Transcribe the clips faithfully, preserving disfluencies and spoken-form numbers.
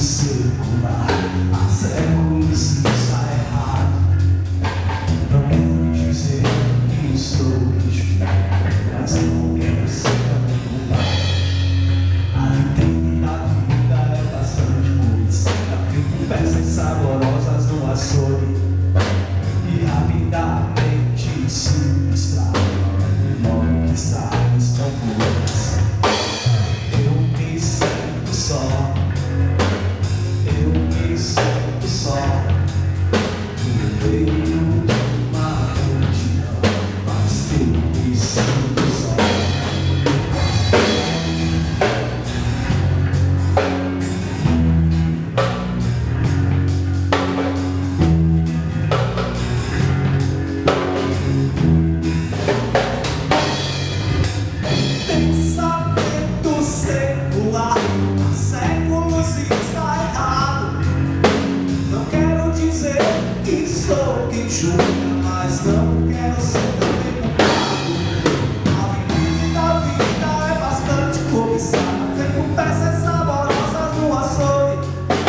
circular há séculos e está errado. Não quero dizer que estou rígido, mas não quero ser manipular. A vitrine da vida é bastante conhecida, feito peças saborosas no açougue e rapidamente se distrai. Logo que sai, estão boas. Eu me sinto só. Eu me sinto só no meio de uma multidão, mas eu me sinto só. Pensamento secular há séculos e está errado. Não quero dizer que sou quem julga, mas não quero ser também culpado. A vitrine da vida é bastante cobiçada, feito peças saborosas no açougue.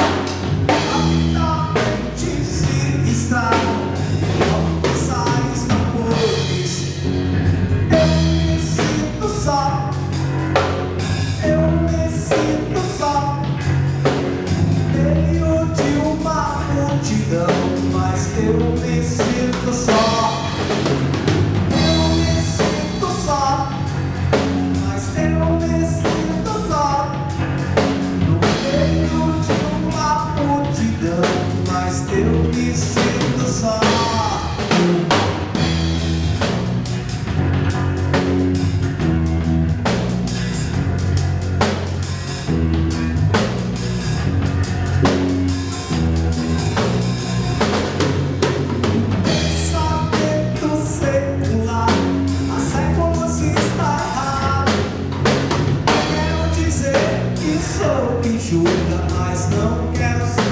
Rapidamente se estragam, logo que sai está por isso. Eu me sinto só. Eu me sinto só no meio de uma multidão, mas eu me sinto só. Eu me sinto só, mas eu me sinto só no meio de uma multidão, mas eu me sinto só. Sou quem julga, mas não quero ser